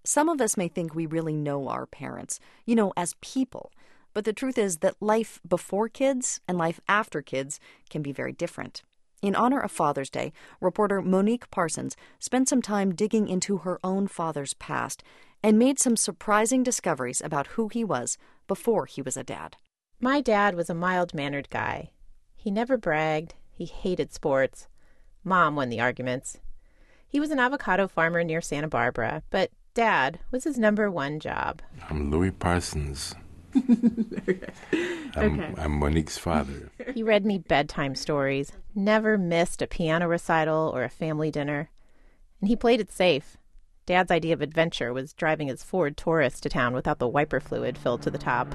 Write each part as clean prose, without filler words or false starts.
Some of us may think we really know our parents, as people. But the truth is that life before kids and life after kids can be very different. In honor of Father's Day, reporter Monique Parsons spent some time digging into her own father's past and made some surprising discoveries about who he was before he was a dad. My dad was a mild-mannered guy. He never bragged. He hated sports. Mom won the arguments. He was an avocado farmer near Santa Barbara, but Dad was his number one job. I'm Louis Parsons. I'm Monique's father. He read me bedtime stories, never missed a piano recital or a family dinner. And he played it safe. Dad's idea of adventure was driving his Ford Taurus to town without the wiper fluid filled to the top.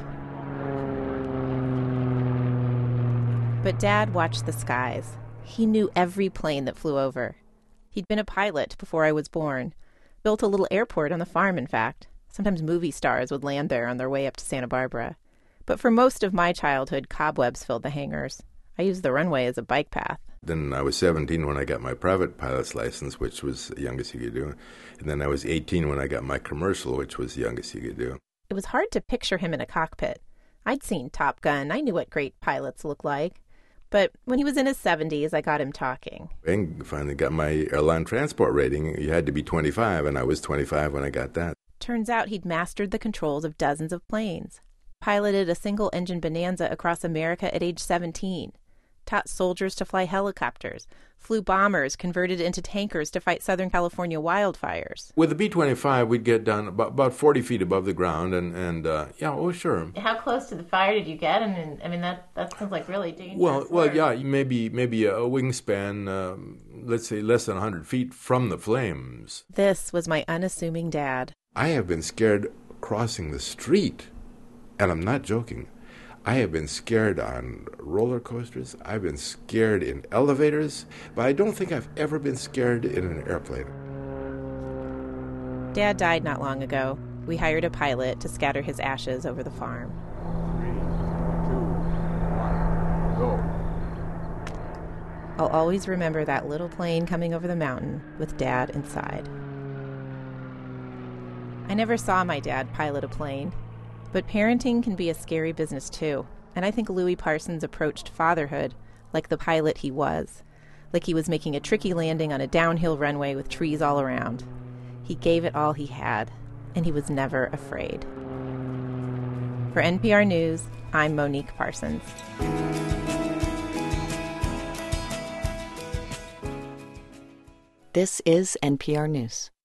But Dad watched the skies. He knew every plane that flew over. He'd been a pilot before I was born. Built a little airport on the farm, in fact. Sometimes movie stars would land there on their way up to Santa Barbara. But for most of my childhood, cobwebs filled the hangars. I used the runway as a bike path. Then I was 17 when I got my private pilot's license, which was the youngest you could do. And then I was 18 when I got my commercial, which was the youngest you could do. It was hard to picture him in a cockpit. I'd seen Top Gun. I knew what great pilots look like. But when he was in his 70s, I got him talking. And finally got my airline transport rating. You had to be 25, and I was 25 when I got that. Turns out he'd mastered the controls of dozens of planes. Piloted a single-engine Bonanza across America at age 17. Taught soldiers to fly helicopters. Flew bombers converted into tankers to fight Southern California wildfires. With the B-25, we'd get down about 40 feet above the ground, and sure. How close to the fire did you get? I mean that sounds like really dangerous. Well, yeah, maybe a wingspan, let's say less than 100 feet from the flames. This was my unassuming dad. I have been scared crossing the street, and I'm not joking. I have been scared on roller coasters. I've been scared in elevators, but I don't think I've ever been scared in an airplane. Dad died not long ago. We hired a pilot to scatter his ashes over the farm. 3, 2, 1, go. I'll always remember that little plane coming over the mountain with Dad inside. I never saw my dad pilot a plane. But parenting can be a scary business, too. And I think Louis Parsons approached fatherhood like the pilot he was. Like he was making a tricky landing on a downhill runway with trees all around. He gave it all he had, and he was never afraid. For NPR News, I'm Monique Parsons. This is NPR News.